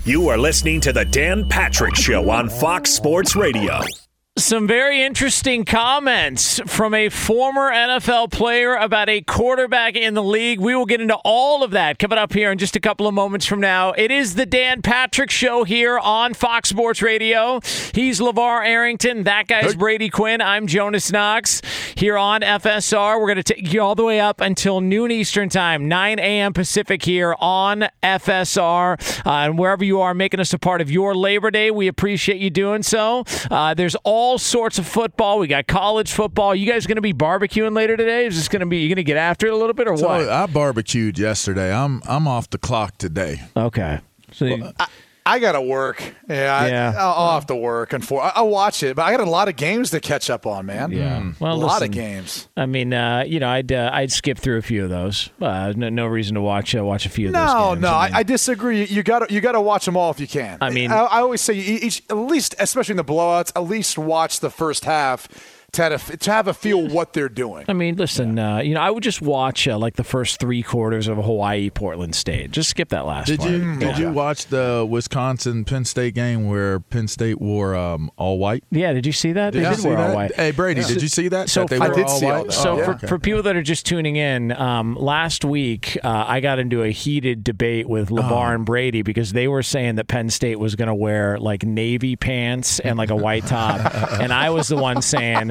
You are listening to the Dan Patrick Show on Fox Sports Radio. Some very interesting comments from a former NFL player about a quarterback in the league. We will get into all of that coming up here in just a couple of moments from now. It is the Dan Patrick Show here on Fox Sports Radio. He's LeVar Arrington. That guy's Brady Quinn. I'm Jonas Knox here on FSR. We're going to take you all the way up until noon Eastern time, 9 a.m. Pacific here on FSR. And wherever you are making us a part of your Labor Day, we appreciate you doing so. There's all sorts of football. We got college football. You guys going to be barbecuing later today? Is this going to be, you going to get after it a little bit or what? I barbecued yesterday. I'm off the clock today. Okay. So I got to work. I'll have to work. I'll watch it, but I got a lot of games to catch up on, man. Yeah. Well, a lot of games. I mean, I'd skip through a few of those. No reason to watch a few of those games. No, I disagree. You got to watch them all if you can. I mean, I always say at least, especially in the blowouts, at least watch the first half. To have a feel what they're doing. I mean, listen, I would just watch like the first 3 quarters of Hawaii Portland State. Just skip that last part. Did you watch the Wisconsin Penn State game where Penn State wore all white? Yeah, did you see that? They did wear all white. Hey, Brady, did you see that? So that I did see all that. So for people that are just tuning in, last week I got into a heated debate with LeVar and Brady because they were saying that Penn State was going to wear like navy pants and like a white top, and I was the one saying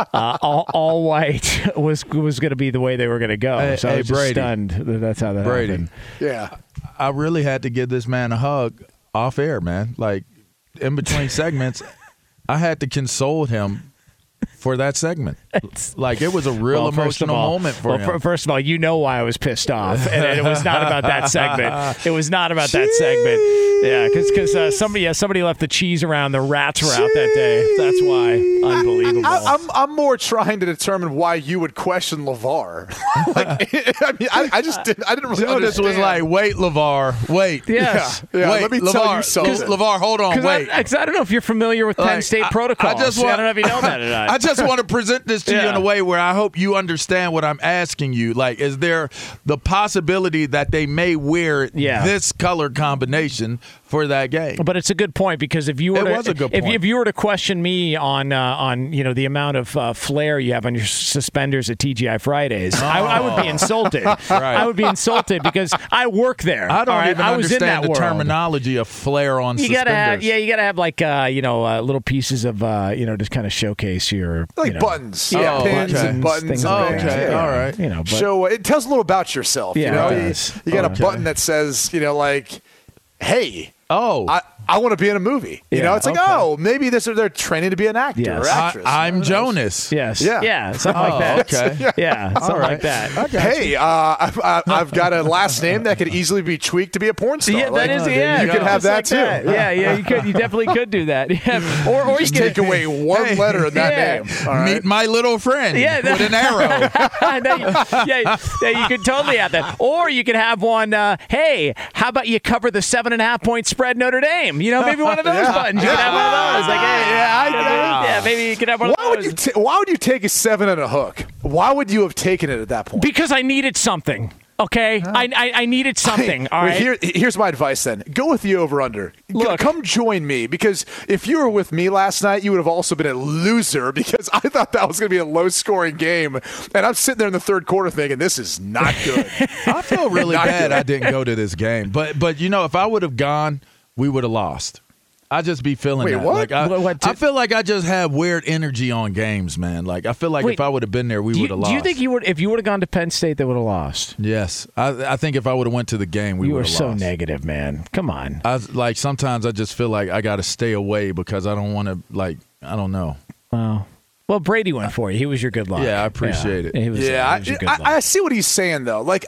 all white was going to be the way they were going to go. So I was just stunned that that's how that happened. Yeah. I really had to give this man a hug off air, man. Like, in between segments, I had to console him for that segment. Like, it was a real emotional moment for him. First of all, you know why I was pissed off, and it was not about that segment. It was not about that segment. Yeah, because somebody left the cheese around. The rats were out that day. That's why. Unbelievable. I'm more trying to determine why you would question LeVar. I didn't really understand. This was like, wait, LeVar, wait. Yes. Yeah, wait, let me tell you something. LeVar, hold on, wait. I don't know if you're familiar with Penn State protocol. I don't know if you know that or not. I just want to present this to you in a way where I hope you understand what I'm asking you. Like, is there the possibility that they may wear this color combination for that game? But it's a good point because if you were if you were to question me on the amount of flair you have on your suspenders at TGI Fridays, I would be insulted. Right. I would be insulted because I work there. I don't even understand the world. terminology of flair on suspenders. You gotta have like little pieces of just kind of showcase your buttons, pins and buttons. Okay, all right. But show it tells a little about yourself. Yeah, you got a button that says like, hey. I want to be in a movie. It's like, maybe they're training to be an actor or actress. I'm Jonas. Yes. Yeah. Something like that. Okay. Yeah. Something like that. Hey, I've got a last name that could easily be tweaked to be a porn star. Yeah, that is. Yeah, you could have that too. Yeah. You could. You definitely could do that. Yeah. Or just take away one letter in that name. All right? Meet my little friend with an arrow. You could totally have that. Or you could have one. Hey, how about you cover the 7.5 point spread Notre Dame? Maybe one of those buttons. You could have one of those. Like, maybe you could have one of those. Why would you take a 7 and a hook? Why would you have taken it at that point? Because I needed something. Okay, I needed something. All right. Here's my advice then. Go with the over-under. Come join me, because if you were with me last night, you would have also been a loser, because I thought that was going to be a low-scoring game, and I'm sitting there in the third quarter thinking, this is not good. I feel really bad I didn't go to this game. But if I would have gone, we would have lost. I just be feeling that. What? Like I feel like I just have weird energy on games, man. Like, I feel like if I would have been there, we would have lost. Do you think if you would have gone to Penn State, they would have lost? Yes. I think if I would have went to the game, we would have lost. You were so negative, man. Come on. Sometimes I just feel like I got to stay away because I don't want to, I don't know. Well, Brady went for you. He was your good luck. Yeah, I appreciate it. He was your good luck. I see what he's saying, though. Like,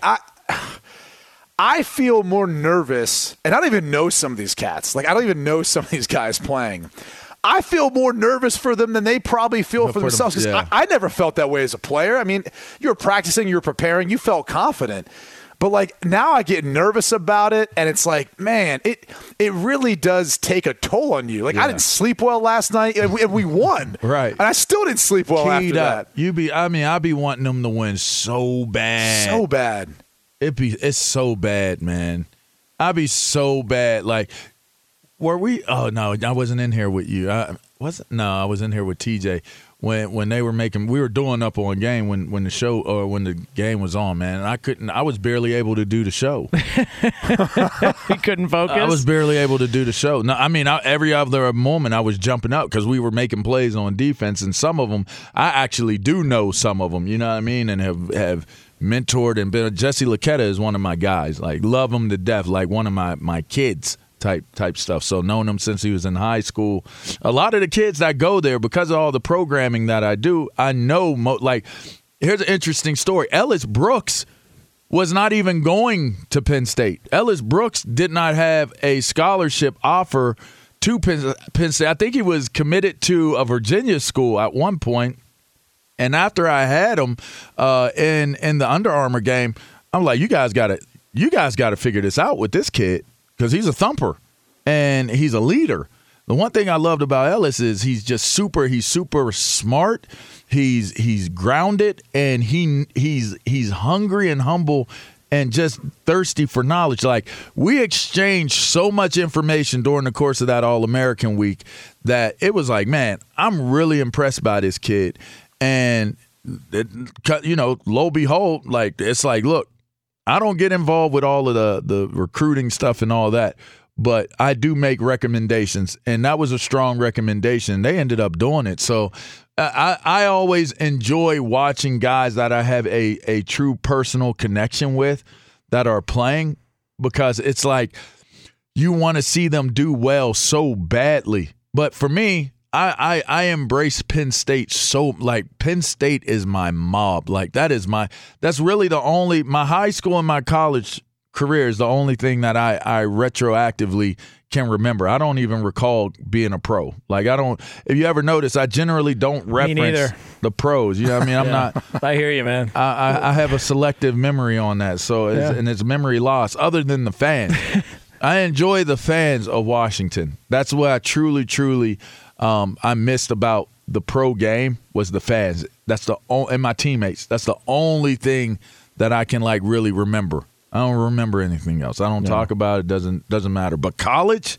I feel more nervous, and I don't even know some of these cats. Like, I don't even know some of these guys playing. I feel more nervous for them than they probably feel for themselves, because I never felt that way as a player. I mean, you were practicing, you were preparing, you felt confident. But, like, now I get nervous about it, and it's like, man, it really does take a toll on you. Like, I didn't sleep well last night, and we won. Right. And I still didn't sleep well after that. I'd be wanting them to win so bad. So bad. It's so bad, man. I'd be so bad. Like, were we? Oh no, I wasn't in here with you. I was in here with TJ when they were making. We were doing Up On Game when the show or when the game was on, man. And I was barely able to do the show. You couldn't focus. I was barely able to do the show. No, I mean every other moment I was jumping up because we were making plays on defense, and some of them I actually do know some of them. You know what I mean? And have mentored and been. Jesse Luketa is one of my guys. Like love him to death. Like one of my kids. Type stuff. So known him since he was in high school. A lot of the kids that go there, because of all the programming that I do, I know. Like, here's an interesting story. Ellis Brooks was not even going to Penn State. Ellis Brooks did not have a scholarship offer to Penn State. I think he was committed to a Virginia school at one point. And after I had him in the Under Armour game, I'm like, you guys got to figure this out with this kid. Because he's a thumper and he's a leader. The one thing I loved about Ellis is he's super smart. He's grounded and he's hungry and humble and just thirsty for knowledge. Like we exchanged so much information during the course of that All-American week that it was like, man, I'm really impressed by this kid. And lo and behold, like it's like, look, I don't get involved with all of the recruiting stuff and all that, but I do make recommendations, and that was a strong recommendation. They ended up doing it. So I always enjoy watching guys that I have a true personal connection with that are playing, because it's like you want to see them do well so badly. But for me, I embrace Penn State Penn State is my mob. Like that's really my high school and my college career is the only thing that I retroactively can remember. I don't even recall being a pro. Like if you ever notice, I generally don't reference the pros. You know what I mean? I'm not. I hear you, man. I have a selective memory on that. So and it's memory loss other than the fans. I enjoy the fans of Washington. That's what I truly I missed about the pro game was the fans. And my teammates. That's the only thing that I can really remember. I don't remember anything else. I don't talk about it. Doesn't matter. But college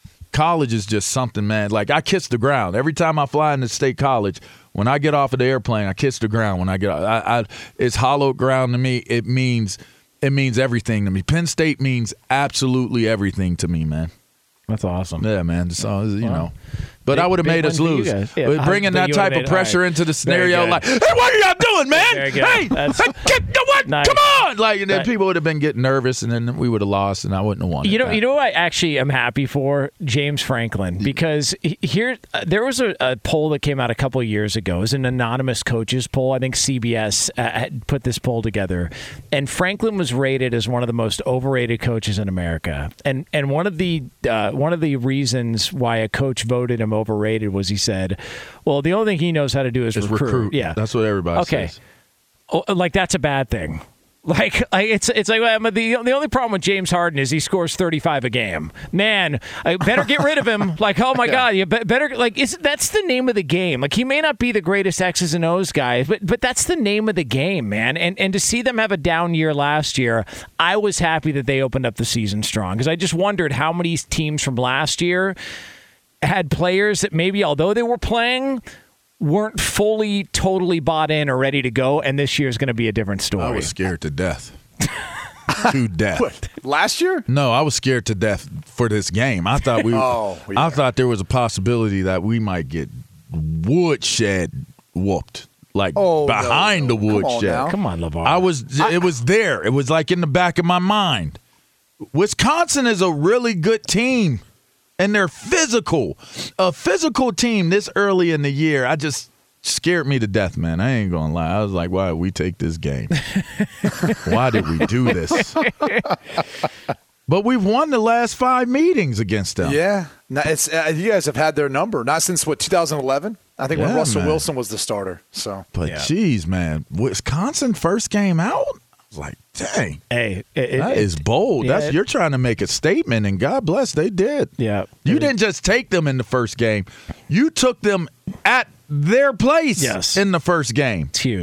is just something, man. Like I kiss the ground every time I fly into State College. When I get off of the airplane, I kiss the ground. When I get off, it's hallowed ground to me. It means everything to me. Penn State means absolutely everything to me, man. That's awesome. Yeah, man. So know. But I would have made us lose. Yeah, bringing that type of pressure into the scenario, like, hey, what are y'all doing, man? Hey, what? Nice. Come on! Like, and then people would have been getting nervous, and then we would have lost, and I wouldn't have won. You know what I actually am happy for? James Franklin, because there was a poll that came out a couple of years ago. It was an anonymous coaches poll. I think CBS had put this poll together, and Franklin was rated as one of the most overrated coaches in America. And one of the reasons why a coach voted him overrated was he said, well, the only thing he knows how to do is recruit. Yeah, that's what everybody says. Oh, like that's a bad thing. Like it's like the only problem with James Harden is he scores 35 a game. Man, I better get rid of him. Like, oh my God, you better that's the name of the game. Like he may not be the greatest X's and O's guy, but that's the name of the game, man. And to see them have a down year last year, I was happy that they opened up the season strong, because I just wondered how many teams from last year had players that maybe, although they were playing, weren't fully, totally bought in or ready to go, and this year's going to be a different story. I was scared to death. To death. What, last year? No, I was scared to death for this game. I thought I thought there was a possibility that we might get woodshed whooped. Like behind the woodshed. Come on, LeVar. It was there. It was like in the back of my mind. Wisconsin is a really good team. And they're physical. A physical team this early in the year, I just scared me to death, man. I ain't going to lie. I was like, why did we take this game? Why did we do this? But we've won the last 5 meetings against them. Yeah. Now it's you guys have had their number. Not since, 2011? I think when Russell Wilson was the starter. So, but, geez, man. Wisconsin first game out? Like, dang, hey, that is bold. Yeah, you're trying to make a statement, and God bless, they did. Yeah, you didn't just take them in the first game; you took them at their place. Yes. In the first game. It's huge.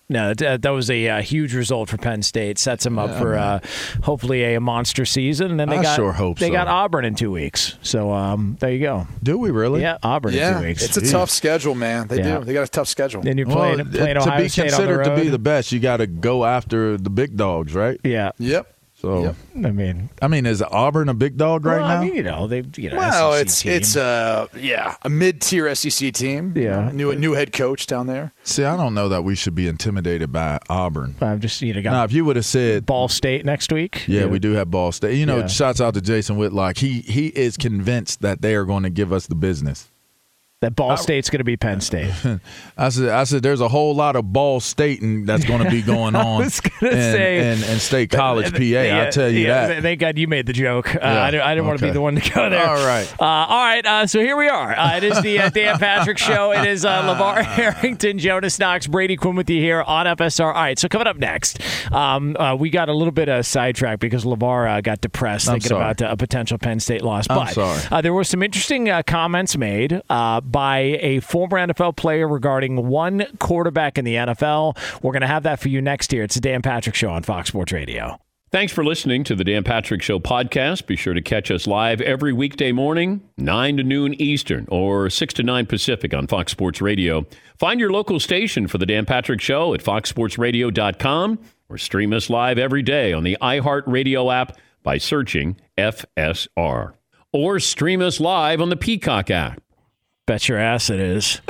No, that was a huge result for Penn State. Sets them up for hopefully a monster season. And then they got Auburn in 2 weeks. So there you go. Do we really? Yeah, Auburn in 2 weeks. It's a tough schedule, man. They do. They got a tough schedule. Then you're playing Ohio State on the road. To be considered to be the best, you got to go after the big dogs, right? Yeah. Yep. So I mean, is Auburn a big dog right now? I mean, they've it's a mid-tier SEC team. Yeah, new head coach down there. See, I don't know that we should be intimidated by Auburn. I'm just got. Now, if you would have said Ball State next week, we do have Ball State. Shouts out to Jason Whitlock. He is convinced that they are going to give us the business. That Ball State's going to be Penn State. I said, there's a whole lot of Ball Stating that's going to be going on in State College, PA. I'll tell you that. Thank God you made the joke. I didn't want to be the one to go there. All right. So here we are. It is the Dan Patrick Show. It is LeVar Arrington, Jonas Knox, Brady Quinn with you here on FSR. All right, so coming up next, we got a little bit sidetracked because LeVar got depressed thinking about a potential Penn State loss. I'm sorry. There were some interesting comments made by a former NFL player regarding one quarterback in the NFL. We're going to have that for you next year. It's the Dan Patrick Show on Fox Sports Radio. Thanks for listening to the Dan Patrick Show podcast. Be sure to catch us live every weekday morning, 9 to noon Eastern or 6 to 9 Pacific on Fox Sports Radio. Find your local station for the Dan Patrick Show at foxsportsradio.com or stream us live every day on the iHeartRadio app by searching FSR. Or stream us live on the Peacock app. Bet your ass it is.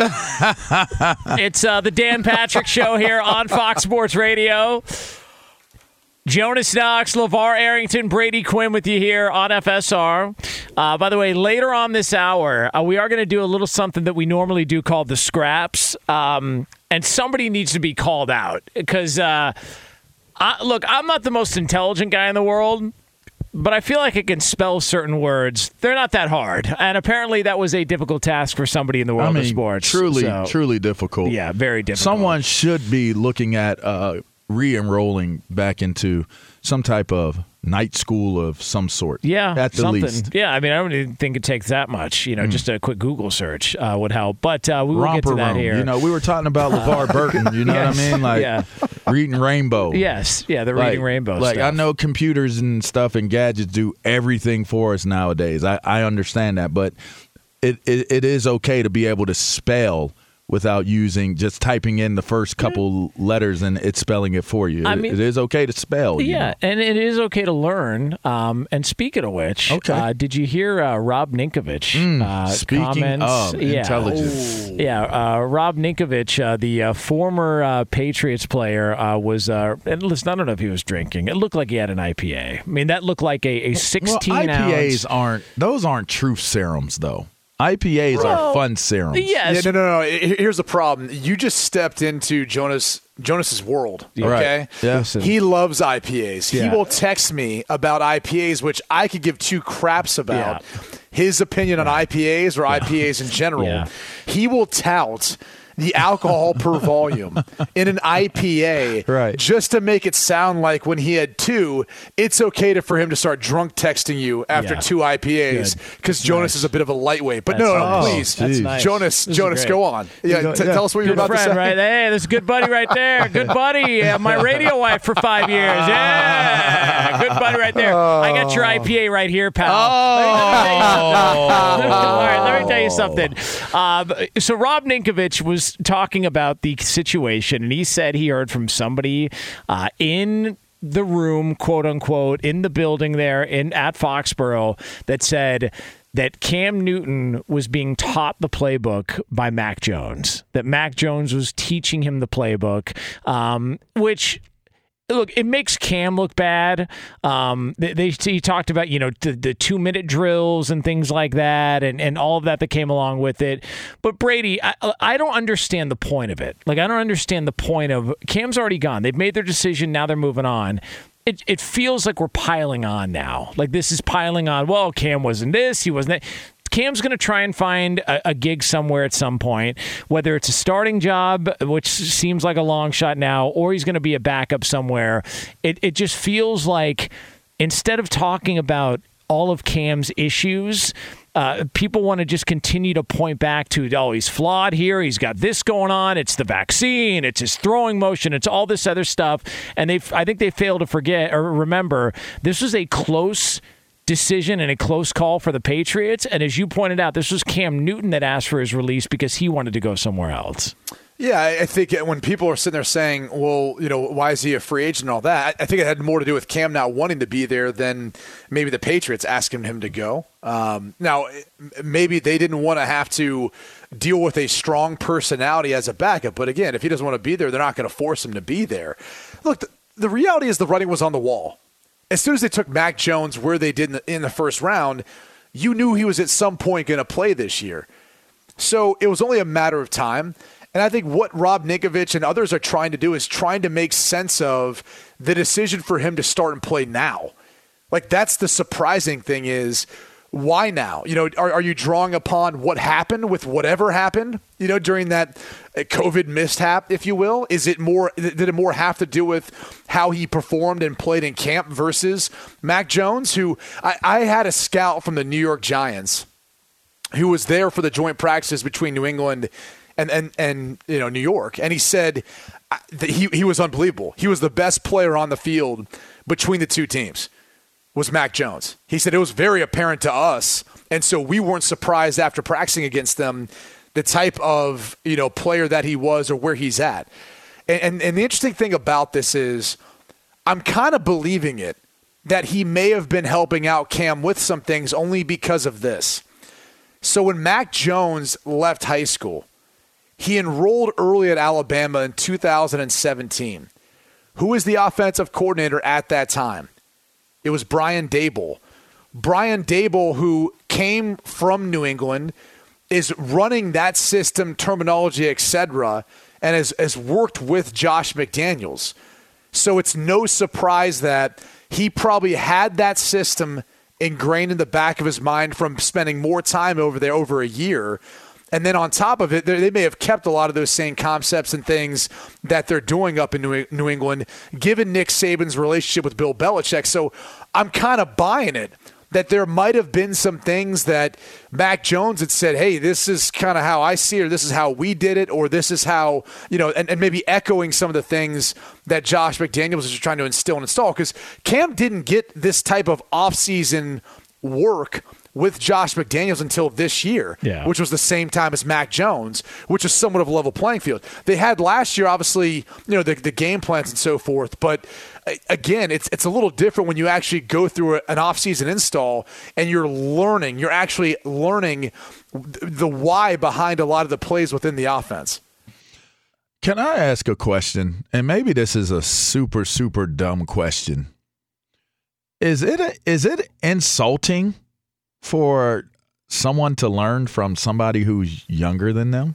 It's the Dan Patrick Show here on Fox Sports Radio. Jonas Knox, LeVar Arrington, Brady Quinn with you here on FSR. By the way, later on this hour, we are going to do a little something that we normally do called the Scraps. And somebody needs to be called out. Because, look, I'm not the most intelligent guy in the world, but I feel like I can spell certain words. They're not that hard. And apparently that was a difficult task for somebody in the world of sports. Truly difficult. Yeah, very difficult. Someone should be looking at re-enrolling back into some type of night school of some sort. Yeah, at the least. Yeah, I mean, I don't even think it takes that much. Just a quick Google search would help. But we will get to that here. We were talking about LeVar Burton. You know what I mean? Reading Rainbow. Yes, the Reading Rainbow stuff. I know computers and stuff and gadgets do everything for us nowadays. I understand that, but it is okay to be able to spell without just typing in the first couple letters and it's spelling it for you. It is okay to spell. Yeah, and it is okay to learn. And speaking of which, did you hear Rob Ninkovich? Speaking of intelligence. Rob Ninkovich, the former Patriots player, was, and listen, I don't know if he was drinking. It looked like he had an IPA. I mean, that looked like a 16-ounce. IPAs aren't truth serums, though. IPAs are fun serums. Yes. Yeah, no. Here's the problem. You just stepped into Jonas's world. Okay. Right. Yeah. He loves IPAs. Yeah. He will text me about IPAs, which I could give two craps about. Yeah. His opinion on IPAs or IPAs in general. Yeah. He will tout the alcohol per volume in an IPA just to make it sound like when he had two, it's okay for him to start drunk texting you after two IPAs because Jonas is a bit of a lightweight. But please, Jonas, go on. Tell us what you're about to say. Right? Hey, this is good buddy right there. Good buddy. My radio wife for 5 years. Yeah, good buddy right there. I got your IPA right here, pal. All right, let me tell you something. So Rob Ninkovich was talking about the situation, and he said he heard from somebody in the room, quote unquote, in the building there at Foxborough that said that Cam Newton was being taught the playbook by Mac Jones, that Mac Jones was teaching him the playbook, which... Look, it makes Cam look bad. He talked about, the 2-minute drills and things like that and all of that came along with it. But Brady, I don't understand the point of it. Like, I don't understand the point of Cam's already gone. They've made their decision. Now they're moving on. It feels like we're piling on now. Like this is piling on. Well, Cam wasn't this. He wasn't that. Cam's going to try and find a gig somewhere at some point, whether it's a starting job, which seems like a long shot now, or he's going to be a backup somewhere. It just feels like instead of talking about all of Cam's issues, people want to just continue to point back to, oh, he's flawed here, he's got this going on, it's the vaccine, it's his throwing motion, it's all this other stuff. And I think they fail to forget or remember this was a close decision and a close call for the Patriots. And as you pointed out, this was Cam Newton that asked for his release because he wanted to go somewhere else. Yeah, I think when people are sitting there saying, well, why is he a free agent and all that, I think it had more to do with Cam not wanting to be there than maybe the Patriots asking him to go. Now, maybe they didn't want to have to deal with a strong personality as a backup. But again, if he doesn't want to be there, they're not going to force him to be there. Look, the reality is the writing was on the wall. As soon as they took Mac Jones where they did in the first round, you knew he was at some point going to play this year. So it was only a matter of time. And I think what Rob Ninkovich and others are trying to do is trying to make sense of the decision for him to start and play now. Like, that's the surprising thing is, why now? Are you drawing upon what happened with whatever happened, during that COVID mishap, if you will? Did it more have to do with how he performed and played in camp versus Mac Jones, who I had a scout from the New York Giants who was there for the joint practices between New England and New York, and he said that he was unbelievable. He was the best player on the field between the two teams, was Mac Jones. He said it was very apparent to us, and so we weren't surprised after practicing against them the type of player that he was or where he's at. And the interesting thing about this is I'm kind of believing it that he may have been helping out Cam with some things only because of this. So when Mac Jones left high school, he enrolled early at Alabama in 2017. Who was the offensive coordinator at that time? It was Brian Daboll. Brian Daboll, who came from New England, is running that system, terminology, etc., and has worked with Josh McDaniels. So it's no surprise that he probably had that system ingrained in the back of his mind from spending more time over there over a year. And then on top of it, they may have kept a lot of those same concepts and things that they're doing up in New England, given Nick Saban's relationship with Bill Belichick. So I'm kind of buying it that there might have been some things that Mac Jones had said, hey, this is kind of how I see it, or this is how we did it, or this is how, and maybe echoing some of the things that Josh McDaniels was trying to instill and install. Because Cam didn't get this type of offseason work with Josh McDaniels until this year, which was the same time as Mac Jones, which is somewhat of a level playing field. They had last year, obviously, the game plans and so forth. But again, it's a little different when you actually go through an offseason install and you're actually learning the why behind a lot of the plays within the offense. Can I ask a question? And maybe this is a super, super dumb question. Is it insulting for someone to learn from somebody who's younger than them?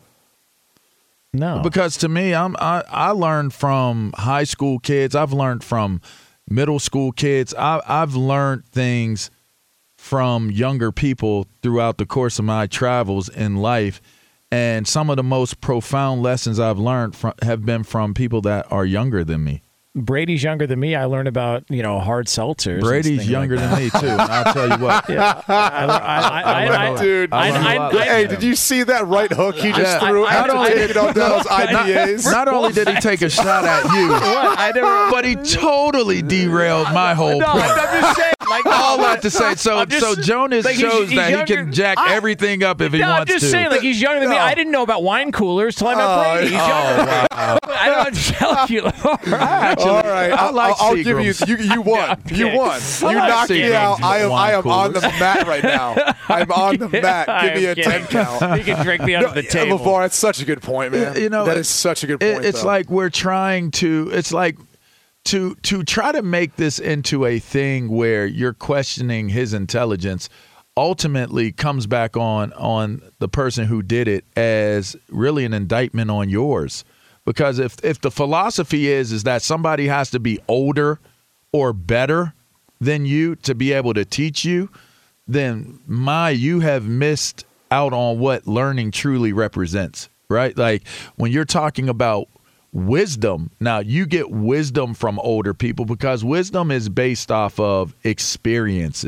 No. Because to me, I learned from high school kids. I've learned from middle school kids. I've learned things from younger people throughout the course of my travels in life. And some of the most profound lessons I've learned have been from people that are younger than me. Brady's younger than me. I learned about, hard seltzers. Brady's younger than me, too. I'll tell you what. Hey, did you see that right hook he just threw after taking on those IPAs? Not only did he take a shot at you, but he totally derailed my whole point. I'm just saying. All that to say. So Jonas shows that he can jack everything up if he wants to. I'm just saying, he's younger than me. I didn't know about wine coolers till I met Brady. He's younger. Wow. I don't have to tell you. All right, I'll give you. You won. Okay. You won. You knocked me out. I am on the mat right now. I'm on the mat. Give me a 10 count. You can drink me under the table. LeVar, that's such a good point, man. That is such a good point. It's like we're trying to. It's like to try to make this into a thing where you're questioning his intelligence. Ultimately, comes back on the person who did it as really an indictment on yours. Because if the philosophy is that somebody has to be older or better than you to be able to teach you, then you have missed out on what learning truly represents, right? Like when you're talking about wisdom, now you get wisdom from older people because wisdom is based off of experiences,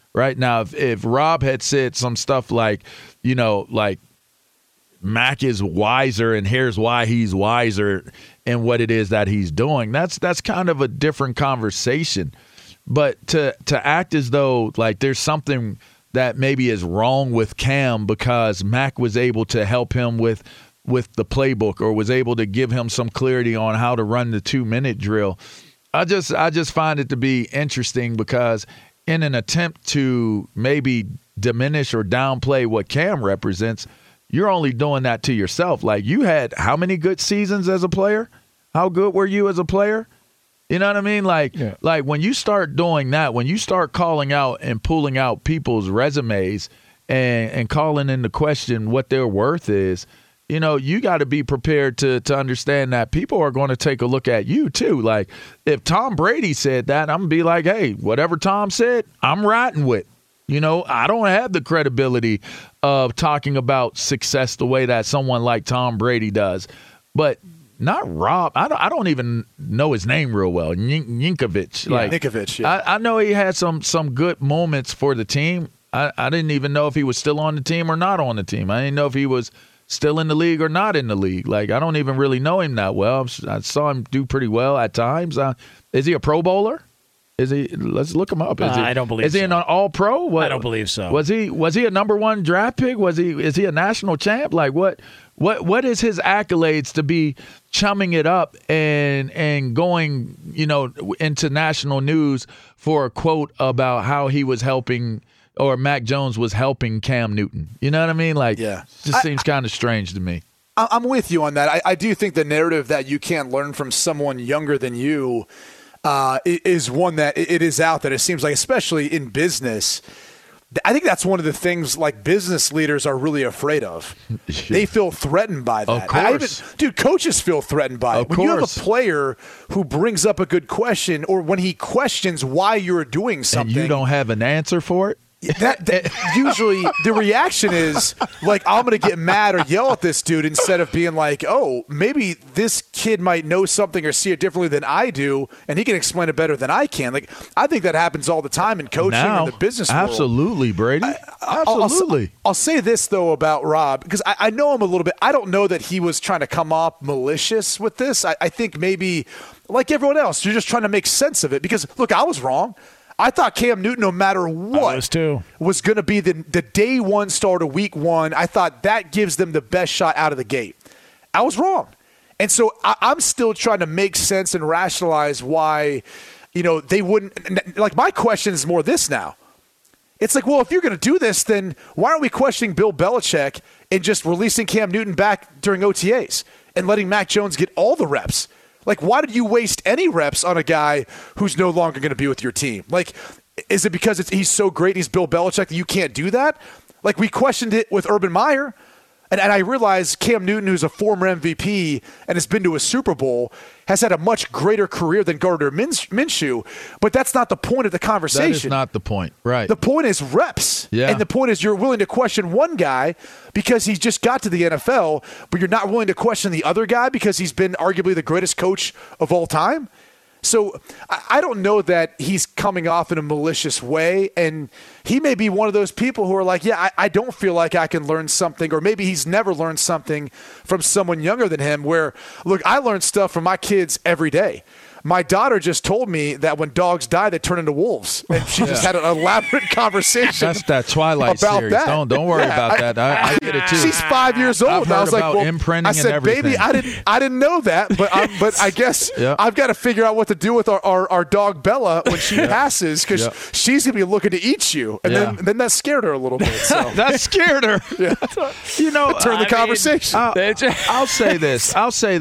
right? Now, if Rob had said some stuff like, like Mac is wiser and here's why he's wiser in what it is that he's doing, that's kind of a different conversation. But to act as though like there's something that maybe is wrong with Cam because Mac was able to help him with the playbook or was able to give him some clarity on how to run the 2-minute drill, I just find it to be interesting because in an attempt to maybe diminish or downplay what Cam represents, you're only doing that to yourself. Like, you had how many good seasons as a player? How good were you as a player? You know what I mean? Like when you start doing that, when you start calling out and pulling out people's resumes and calling into question what their worth is, you got to be prepared to understand that people are going to take a look at you too. Like, if Tom Brady said that, I'm going to be like, hey, whatever Tom said, I'm riding with. I don't have the credibility of talking about success the way that someone like Tom Brady does. But not Rob. I don't even know his name real well. Ninkovich. Ninkovich, yeah. I know he had some good moments for the team. I didn't even know if he was still on the team or not on the team. I didn't know if he was still in the league or not in the league. Like, I don't even really know him that well. I saw him do pretty well at times. Is he a Pro Bowler? Is he? Let's look him up. I don't believe so. Is he an All-Pro? I don't believe so. Was he a number 1 draft pick? Is he a national champ? Like, what is his accolades to be chumming it up and going, into national news for a quote about how he was helping or Mac Jones was helping Cam Newton? You know what I mean? Like, yeah. It just seems kind of strange to me. I'm with you on that. I do think the narrative that you can't learn from someone younger than you is one that it is out there. It seems like, especially in business, I think that's one of the things like business leaders are really afraid of. They feel threatened by that. Of course. Coaches feel threatened by it. When you have a player who brings up a good question or when he questions why you're doing something. And you don't have an answer for it? That usually the reaction is like, I'm going to get mad or yell at this dude instead of being like, oh, maybe this kid might know something or see it differently than I do, and he can explain it better than I can. Like, I think that happens all the time in coaching and the business world. Absolutely, Brady. Absolutely. I'll say this, though, about Rob, because I know him a little bit. I don't know that he was trying to come off malicious with this. I think maybe, like everyone else, you're just trying to make sense of it. Because, look, I was wrong. I thought Cam Newton, no matter what, was going to be the day one starter, week one. I thought that gives them the best shot out of the gate. I was wrong. And so I'm still trying to make sense and rationalize why, they wouldn't. Like, my question is more this now. It's like, well, if you're going to do this, then why aren't we questioning Bill Belichick and just releasing Cam Newton back during OTAs and letting Mac Jones get all the reps? Like, why did you waste any reps on a guy who's no longer going to be with your team? Like, is it because he's so great, he's Bill Belichick, that you can't do that? Like, we questioned it with Urban Meyer. And I realize Cam Newton, who's a former MVP and has been to a Super Bowl, has had a much greater career than Gardner Minshew. But that's not the point of the conversation. That is not the point, right? The point is reps. Yeah. And the point is you're willing to question one guy because he's just got to the NFL, but you're not willing to question the other guy because he's been arguably the greatest coach of all time. So I don't know that he's coming off in a malicious way, and he may be one of those people who are like, yeah, I don't feel like I can learn something, or maybe he's never learned something from someone younger than him where, look, I learn stuff from my kids every day. My daughter just told me that when dogs die, they turn into wolves. And she just had an elaborate conversation. That's that Twilight about series. That. Don't worry about that. I get it too. She's 5 years old. I've heard I was like, about well, imprinting I said, and everything. baby, I didn't know that, but I guess I've got to figure out what to do with our dog Bella when she passes, because she's gonna be looking to eat you, and then that scared her a little bit. So. That scared her. Turn the conversation. I'll say this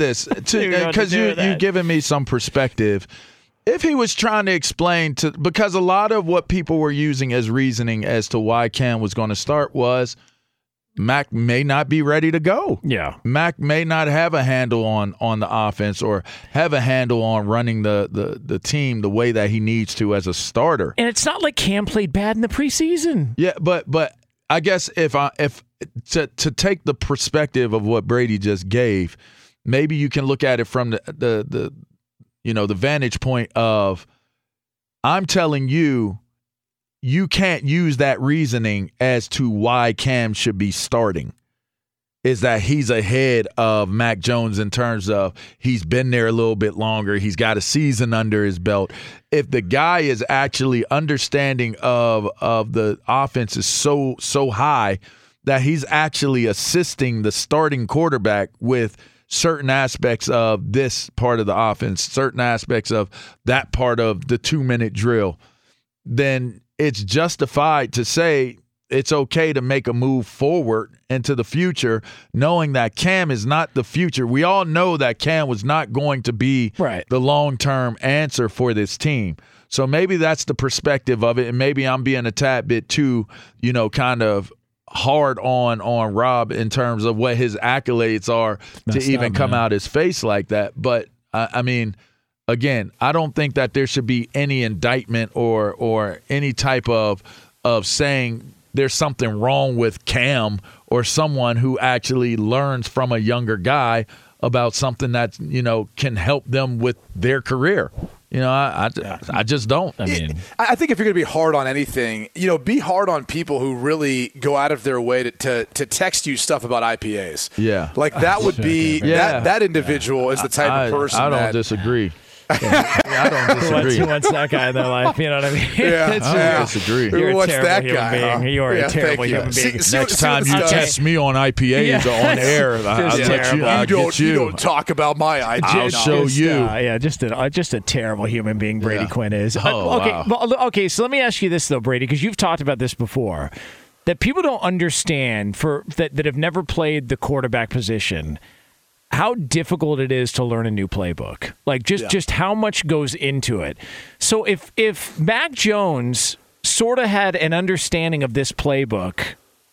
because you've given me some perspective. If he was trying to explain because a lot of what people were using as reasoning as to why Cam was going to start was Mac may not be ready to go. Yeah. Mac may not have a handle on the offense or have a handle on running the team the way that he needs to as a starter. And it's not like Cam played bad in the preseason. Yeah, but I guess if to take the perspective of what Brady just gave, maybe you can look at it from the vantage point of, I'm telling you you can't use that reasoning as to why Cam should be starting. Is that he's ahead of Mac Jones in terms of he's been there a little bit longer. He's got a season under his belt. If the guy is actually understanding of the offense is so high that he's actually assisting the starting quarterback with certain aspects of this part of the offense, certain aspects of that part of the 2-minute drill, then it's justified to say it's okay to make a move forward into the future, knowing that Cam is not the future. We all know that Cam was not going to be the long-term answer for this team. So maybe that's the perspective of it, and maybe I'm being a tad bit too, kind of hard on Rob in terms of what his accolades are to even come out his face like that. But, I mean, again, I don't think that there should be any indictment or any type of saying there's something wrong with Cam or someone who actually learns from a younger guy about something that, can help them with their career. I just don't. I think if you're going to be hard on anything, be hard on people who really go out of their way to text you stuff about IPAs. Yeah. Like that would be that individual is the type of person I don't disagree. I don't disagree. Who wants that guy in their life? You know what I mean? I don't disagree. You're What's a that terrible guy? human being. You're a terrible human being. Next time you test me on IPAs on air, I'll get you. You don't talk about my IPA. I'll show you. Just a terrible human being Brady Quinn is. Wow. Okay, so let me ask you this, though, Brady, because you've talked about this before, that people don't understand that have never played the quarterback position, how difficult it is to learn a new playbook. Like just how much goes into it. So if Mac Jones sort of had an understanding of this playbook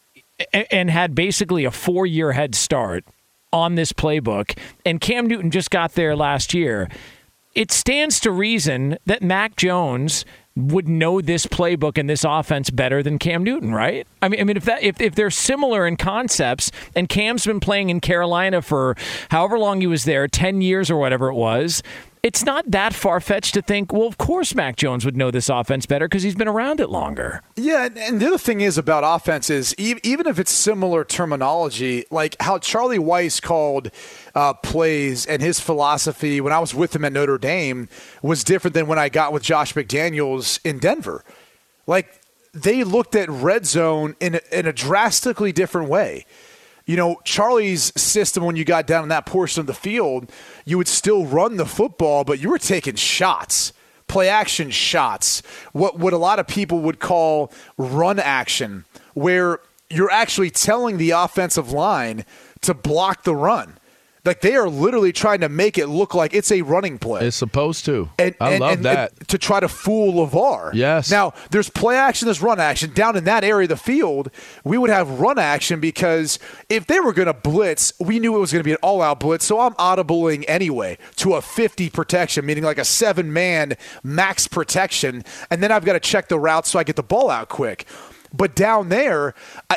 and had basically a 4-year head start on this playbook, and Cam Newton just got there last year, it stands to reason that Mac Jones would know this playbook and this offense better than Cam Newton, right? I mean, if they're similar in concepts, and Cam's been playing in Carolina for however long he was there, 10 years or whatever it was, it's not that far-fetched to think, well, of course Mac Jones would know this offense better because he's been around it longer. Yeah, and the other thing is about offense is even if it's similar terminology, like how Charlie Weis called plays and his philosophy when I was with him at Notre Dame was different than when I got with Josh McDaniels in Denver. Like, they looked at red zone in a drastically different way. Charlie's system, when you got down in that portion of the field, you would still run the football, but you were taking shots, play action shots, what a lot of people would call run action, where you're actually telling the offensive line to block the run. Like, they are literally trying to make it look like it's a running play. It's supposed to. I love that. To try to fool LeVar. Yes. Now, there's play action, there's run action. Down in that area of the field, we would have run action because if they were going to blitz, we knew it was going to be an all-out blitz, so I'm audibling anyway to a 50 protection, meaning like a 7-man max protection, and then I've got to check the route so I get the ball out quick. But down there,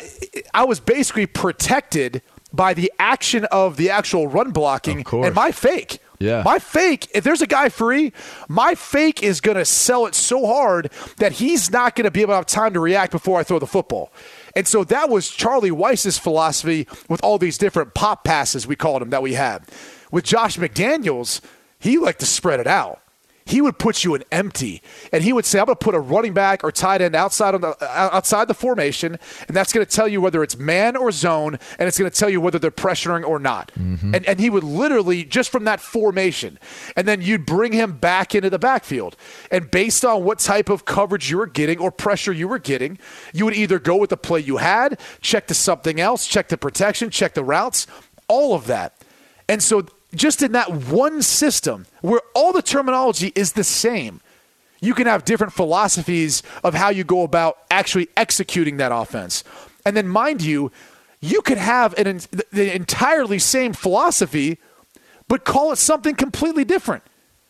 I was basically protected by the action of the actual run blocking and my fake. Yeah. My fake, if there's a guy free, my fake is going to sell it so hard that he's not going to be able to have time to react before I throw the football. And so that was Charlie Weis's philosophy with all these different pop passes, we called them, that we had. With Josh McDaniels, he liked to spread it out. He would put you in empty, and he would say, I'm going to put a running back or tight end outside the formation, and that's going to tell you whether it's man or zone, and it's going to tell you whether they're pressuring or not. Mm-hmm. And he would literally, just from that formation, and then you'd bring him back into the backfield. And based on what type of coverage you were getting or pressure you were getting, you would either go with the play you had, check to something else, check the protection, check the routes, all of that. And so just in that one system where all the terminology is the same, you can have different philosophies of how you go about actually executing that offense. And then, mind you, you could have the entirely same philosophy, but call it something completely different.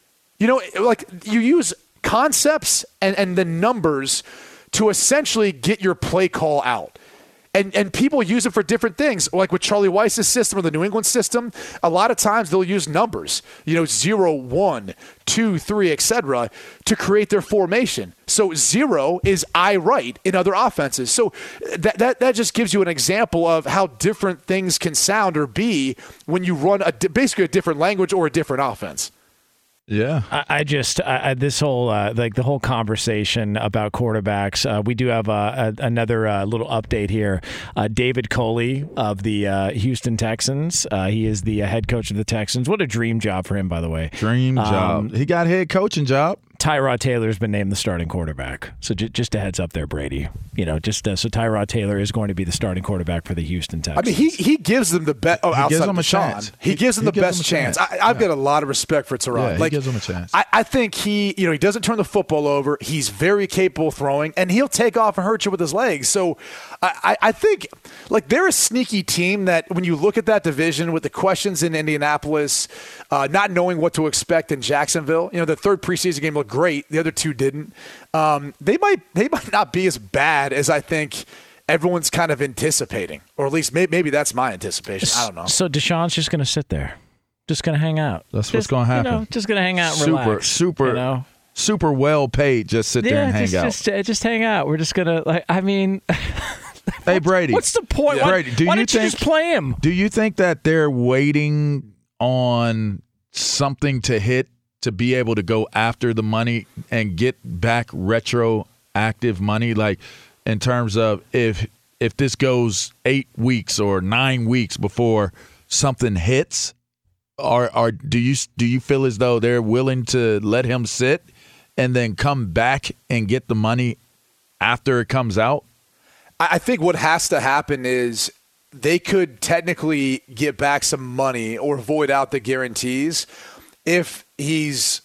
Like you use concepts and the numbers to essentially get your play call out. And people use it for different things, like with Charlie Weiss's system or the New England system. A lot of times they'll use numbers, 0, 1, 2, 3, etc., to create their formation. So 0 is I right in other offenses. So that just gives you an example of how different things can sound or be when you run basically a different language or a different offense. Yeah, this whole the whole conversation about quarterbacks. We do have another little update here. David Coley of the Houston Texans. He is the head coach of the Texans. What a dream job for him, by the way. Dream job. He got a head coaching job. Tyrod Taylor's been named the starting quarterback. So just a heads up there, Brady. So Tyrod Taylor is going to be the starting quarterback for the Houston Texans. I mean, he gives them the best. Oh, outside of Deshaun, he gives them the best chance. I've got a lot of respect for Tyrod. Yeah, he gives them a chance. I think he doesn't turn the football over. He's very capable of throwing, and he'll take off and hurt you with his legs. So I think they're a sneaky team that when you look at that division with the questions in Indianapolis, not knowing what to expect in Jacksonville, the third preseason game looked great. The other two didn't. They might not be as bad as I think everyone's kind of anticipating, or at least maybe that's my anticipation. I don't know. So Deshaun's just going to sit there, just going to hang out. That's what's going to happen. Just going to hang out and relax. Super well paid. Just sit there and hang out. Just hang out. We're just going to Hey Brady, what's the point? Yeah. Brady, why didn't you just play him? Do you think that they're waiting on something to hit to be able to go after the money and get back retroactive money? Like in terms of if this goes 8 weeks or 9 weeks before something hits, or do you feel as though they're willing to let him sit and then come back and get the money after it comes out? I think what has to happen is they could technically get back some money or void out the guarantees if he's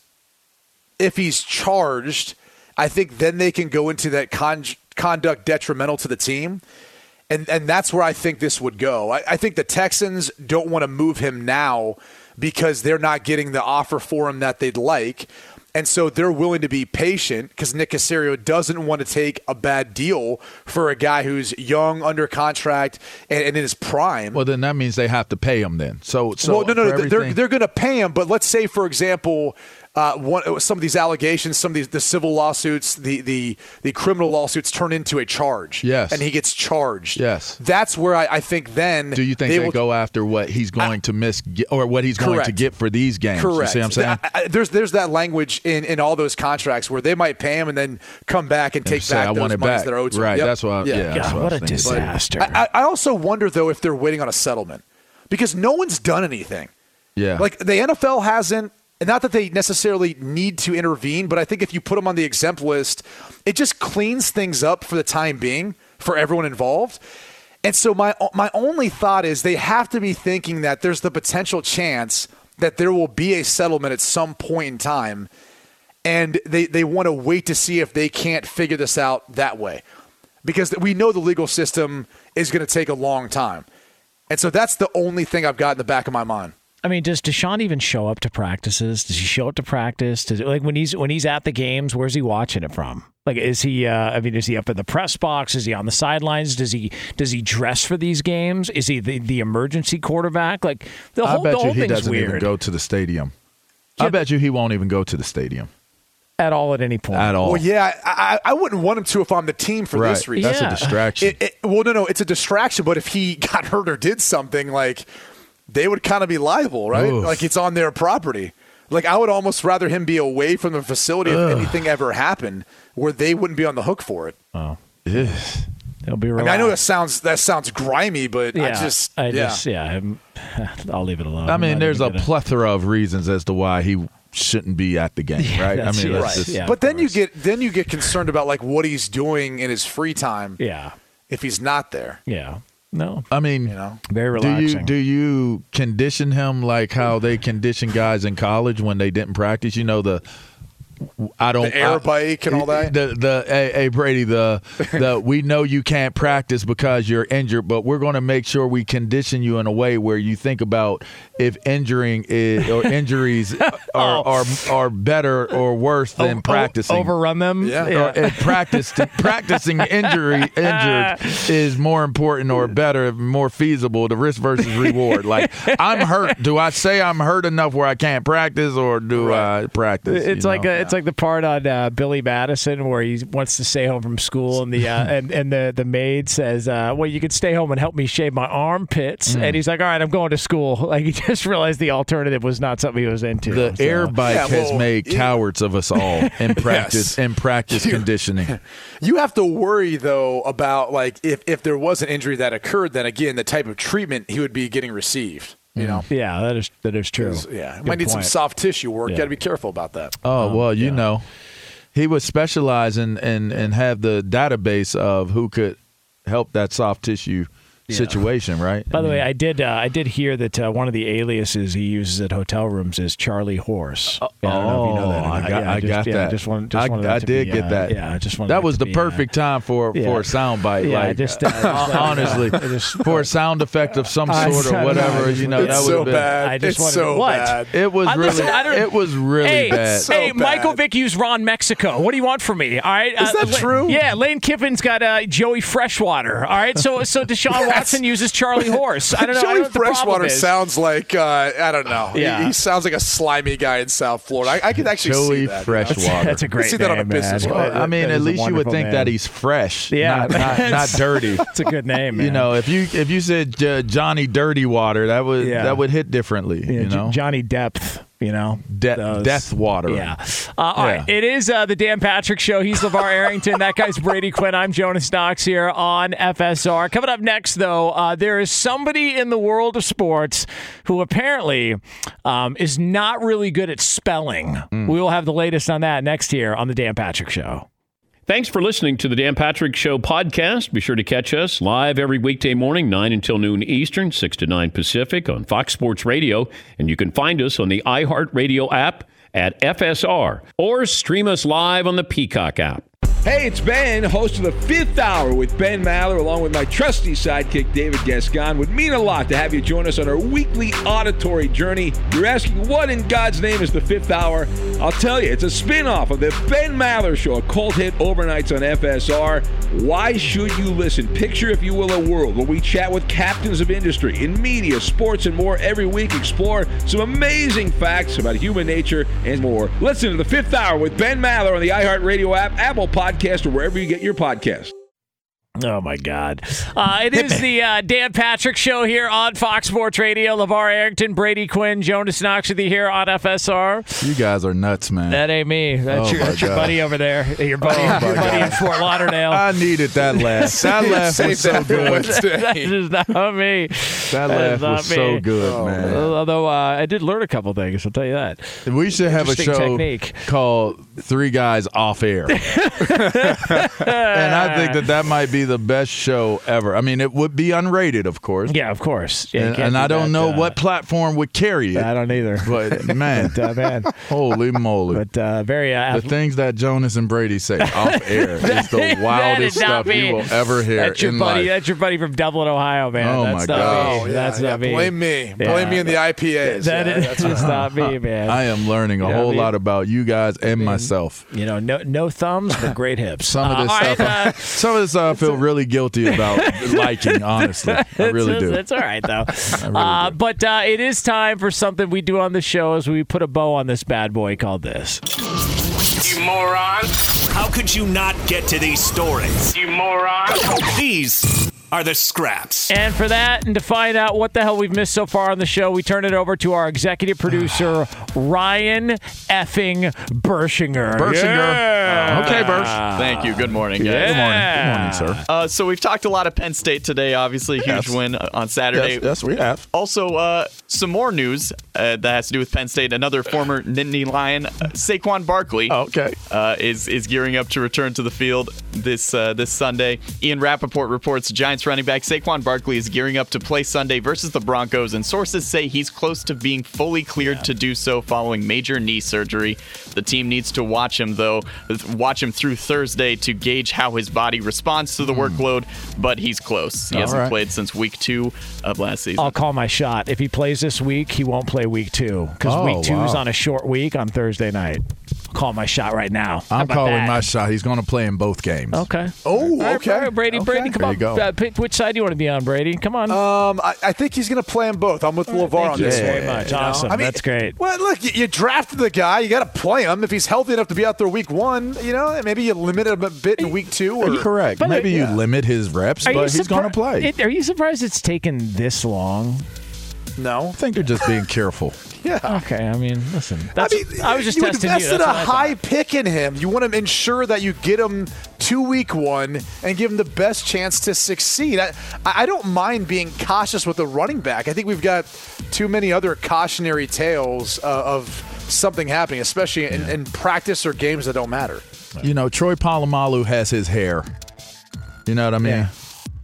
charged. I think then they can go into that conduct detrimental to the team. And that's where I think this would go. I think the Texans don't want to move him now because they're not getting the offer for him that they'd like. And so they're willing to be patient because Nick Caserio doesn't want to take a bad deal for a guy who's young, under contract, and in his prime. Well, then that means they have to pay him then. No, they're going to pay him. But let's say, for example, some of these allegations, some of the civil lawsuits, the criminal lawsuits turn into a charge. Yes. And he gets charged. Yes. That's where I think then. Do you think they go after what he's going to miss or what he's going to get for these games? Correct. You see what I'm saying? There's that language in all those contracts where they might pay him and then come back and take back those monies that are owed to him. Right. Yep. That's what. God, what a disaster. I also wonder though if they're waiting on a settlement because no one's done anything. Yeah. Like the NFL hasn't. And not that they necessarily need to intervene, but I think if you put them on the exempt list, it just cleans things up for the time being for everyone involved. And so my only thought is they have to be thinking that there's the potential chance that there will be a settlement at some point in time, and they want to wait to see if they can't figure this out that way. Because we know the legal system is going to take a long time. And so that's the only thing I've got in the back of my mind. I mean, does Deshaun even show up to practices? Does he show up to practice? When he's at the games, where's he watching it from? Like, is he? Is he up in the press box? Is he on the sidelines? Does he dress for these games? Is he the emergency quarterback? Like the whole thing's weird. I bet you he doesn't even go to the stadium. I bet you he won't even go to the stadium at all at any point. At all. Well, yeah, I wouldn't want him to if I'm the team for this reason. That's a distraction. No, it's a distraction. But if he got hurt or did something, like, they would kind of be liable, right? Oof. Like, it's on their property. Like, I would almost rather him be away from the facility if anything ever happened, where they wouldn't be on the hook for it. Oh, they'll be. Relaxed. I know that sounds grimy, but I'll leave it alone. I mean, there's a plethora of reasons as to why he shouldn't be at the game, right? I mean, but then you get concerned about like what he's doing in his free time. Yeah, if he's not there. Yeah. No. I mean, very relaxing. Do you condition him like how they condition guys in college when they didn't practice? You know, The air bike and all that. Hey Brady, we know you can't practice because you're injured, but we're going to make sure we condition you in a way where you think about if injuries are better or worse than practicing. Overrun them. Yeah. Practicing injured is more important or better, more feasible. The risk versus reward. Like, I'm hurt. Do I say I'm hurt enough where I can't practice, or do I practice? It's like the part on Billy Madison where he wants to stay home from school, and the maid says, "Well, you could stay home and help me shave my armpits," and he's like, "All right, I'm going to school." Like, he just realized the alternative was not something he was into. The air bike has made cowards of us all in practice. In practice conditioning. You have to worry though about, like, if there was an injury that occurred, then again the type of treatment he would be getting received. You know? Yeah, that is true. Yeah, might need some soft tissue work. Got to be careful about that. Oh well, you know, he would specialize and have the database of who could help that soft tissue situation, right? By the way, I did hear that one of the aliases he uses at hotel rooms is Charlie Horse. I don't know if you know that. I got that. I did get that. Yeah, I just wanted that was the perfect time for a soundbite. Yeah, like, honestly, for a sound effect of some sort or whatever. You know, that would have been bad. It's so bad. It was really bad. Hey, Michael Vick used Ron Mexico. What do you want from me? All right, is that true? Yeah, Lane Kiffin's got Joey Freshwater. All right, so Deshaun Watson uses Charlie Horse. I don't know. Joey Freshwater sounds like I don't know. Yeah. He sounds like a slimy guy in South Florida. I could actually see that. Joey Freshwater. That's a great see that name, on a business man. card. I mean, at least you would think that he's fresh, not dirty. It's a good name, man. You know, if you said Johnny Dirty Water, that would hit differently. You know, Johnny Depth. You know, Death Water. Yeah. All right. It is the Dan Patrick Show. He's LeVar Arrington. That guy's Brady Quinn. I'm Jonas Knox here on FSR. Coming up next, though, there is somebody in the world of sports who apparently is not really good at spelling. We will have the latest on that next here on the Dan Patrick Show. Thanks for listening to the Dan Patrick Show podcast. Be sure to catch us live every weekday morning, 9 until noon Eastern, 6 to 9 Pacific on Fox Sports Radio. And you can find us on the iHeartRadio app at FSR or stream us live on the Peacock app. Hey, it's Ben, host of the Fifth Hour with Ben Maller, along with my trusty sidekick, David Gascon. Would mean a lot to have you join us on our weekly auditory journey. You're asking, what in God's name is the Fifth Hour? I'll tell you, it's a spin-off of the Ben Maller Show, a cult hit overnights on FSR. Why should you listen? Picture, if you will, a world where we chat with captains of industry in media, sports, and more every week. Explore some amazing facts about human nature and more. Listen to the Fifth Hour with Ben Maller on the iHeartRadio app, Apple Podcast, or wherever you get your podcast. Oh, my God. It is the Dan Patrick Show here on Fox Sports Radio. LeVar Arrington, Brady Quinn, Jonas Knox with you here on FSR. You guys are nuts, man. That ain't me. That's your buddy over there. Your buddy in Fort Lauderdale. I needed that laugh. That laugh was so good. That is not me. That laugh was so good, man. Although I did learn a couple things, I'll tell you that. We should have a show called Three Guys Off Air. And I think that might be the best show ever. I mean, it would be unrated, of course. Yeah, of course. Yeah, and I don't know what platform would carry it. I don't either. But, man, holy moly. But very... the things that Jonas and Brady say off air is the wildest stuff you will ever hear in life. That's your buddy from Dublin, Ohio, man. Oh, that's my God. That's not me. Blame me. Blame me in the IPAs. That's not me, man. I am learning a whole lot about you guys and myself. You know, no thumbs, but great hips. Some of this stuff I feel really guilty about liking, honestly. I really do. It's all right, though. I really do. But it is time for something we do on the show as we put a bow on this bad boy called this. You moron. How could you not get to these stories? You moron. These are the scraps. And for that, and to find out what the hell we've missed so far on the show, we turn it over to our executive producer, Ryan effing Bershinger. Yeah. Okay, Bersh. Thank you. Good morning, guys. Yeah. Good morning, sir. So we've talked a lot of Penn State today. Obviously, huge win on Saturday. Yes, we have. Also, some more news that has to do with Penn State. Another former Nittany Lion, Saquon Barkley, is gearing up to return to the field this Sunday. Ian Rappaport reports Giants Jets running back Saquon Barkley is gearing up to play Sunday versus the Broncos, and sources say he's close to being fully cleared to do so following major knee surgery. The team needs to watch him through Thursday to gauge how his body responds to the workload, but he's close. He hasn't played since week 2 of last season. I'll call my shot. If he plays this week, he won't play week 2 because week 2 is on a short week on Thursday night. Call my shot right now. I'm calling my shot. He's going to play in both games. Okay. Oh, okay. All right, Brady, come on. Pick which side do you want to be on, Brady? Come on. I think he's going to play them both. I'm with LeVar on this one. one. Very much. Awesome. I mean, that's great. Well, look, you drafted the guy. You got to play him. If he's healthy enough to be out there week 1, maybe you limit him a bit in week 2. Or correct. But maybe you limit his reps, but he's going to play. Are you surprised it's taken this long? No. I think they're just being careful. Yeah. Okay. I mean, listen. I was just you testing you. invested a high pick in him. You want to ensure that you get him to week 1 and give him the best chance to succeed. I don't mind being cautious with the running back. I think we've got too many other cautionary tales of something happening, especially in practice or games that don't matter. Troy Polamalu has his hair. You know what I mean? Yeah.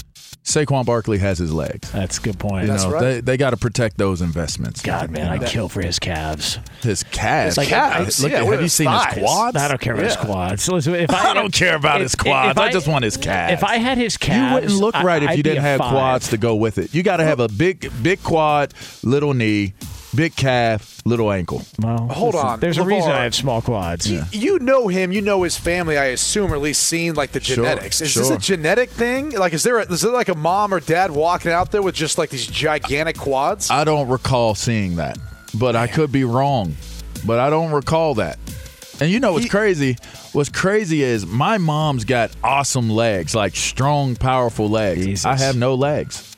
Saquon Barkley has his legs. That's a good point. That's right. They got to protect those investments. God, man, I'd kill for his calves. His calves? Calves? Look, have you seen his quads? I don't care about his quads. So listen, I don't care about his quads. I just want his calves. If I had his calves, you wouldn't look right if you didn't have quads to go with it. You got to have a big quad, little knee, big calf, little ankle. Well, hold on. There's a reason I have small quads. You know him. You know his family, I assume, or at least seen like the genetics. Is this a genetic thing? Like, is there like a mom or dad walking out there with just like these gigantic quads? I don't recall seeing that, but I could be wrong. But I don't recall that. And what's crazy? What's crazy is my mom's got awesome legs, like strong, powerful legs. Jesus. I have no legs.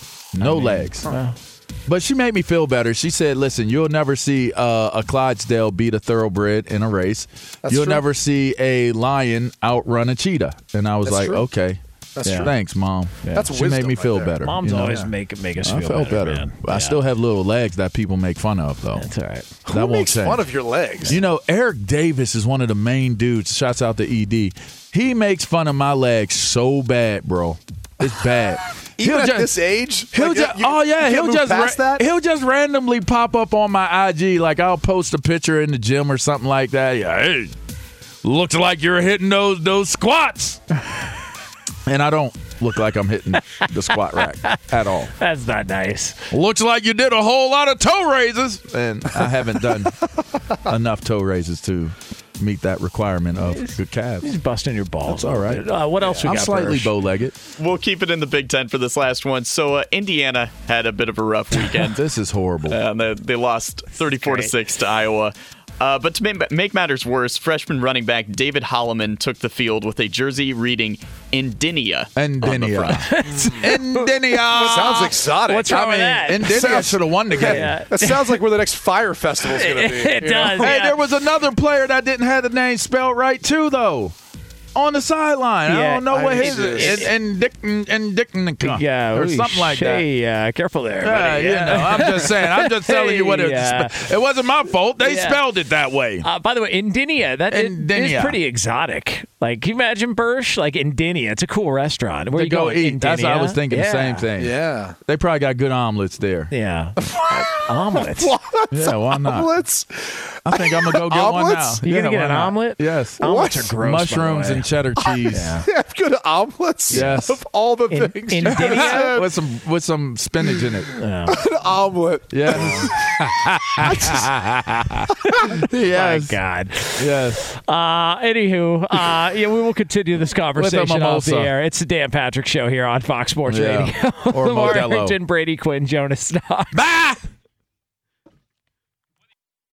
No legs. But she made me feel better. She said, listen, you'll never see a Clydesdale beat a thoroughbred in a race. You'll never see a lion outrun a cheetah. And I was okay. That's true. Thanks, Mom. Yeah. That's she made me feel better. Moms always make us feel better. I felt better. Man. I still have little legs that people make fun of, though. That's all right. Who makes fun of your legs? Eric Davis is one of the main dudes. Shouts out to ED. He makes fun of my legs so bad, bro. It's bad. Even at this age? He'll just randomly pop up on my IG. Like, I'll post a picture in the gym or something like that. Yeah, hey, looks like you're hitting those squats. And I don't look like I'm hitting the squat rack at all. That's not nice. Looks like you did a whole lot of toe raises. And I haven't done enough toe raises to meet that requirement of good calves. He's busting your balls. That's all right. What else we got? I'm slightly bow-legged. We'll keep it in the Big Ten for this last one. So Indiana had a bit of a rough weekend. This is horrible. They lost 34-6 to Iowa. But to make matters worse, freshman running back David Holloman took the field with a jersey reading Indinia. Indinia. Sounds exotic. What's wrong with that? Indinia should have won the game. Yeah. That sounds like where the next Fire Festival is going to be. It does. Hey, there was another player that didn't have the name spelled right, too, though. On the sideline. I don't know what his is. And yeah, or something like that. Hey, careful there. Buddy. I'm just saying. I'm just telling you what it is. It wasn't my fault. They spelled it that way. By the way, Indinia, that is pretty exotic. Like, can you imagine, Bursch? Like, Indinia. It's a cool restaurant. Where you go eat. Indinia? That's what I was thinking the same thing. Yeah. They probably got good omelets there. Yeah. Omelets? What? Yeah, why not? Omelets? I think I'm going to go get one now. You going to get an omelet? Yes. Omelets are gross. Mushrooms and cheddar cheese. Good omelets? Yes. Of all the things. Indinia? with some spinach in it. An omelet. Yes. Yes. My God. Yes. Anywho, we will continue this conversation off the air. It's the Dan Patrick Show here on Fox Sports Radio. Or Lamar Modelo. Harrington, Brady Quinn, Jonas Knox. Bye!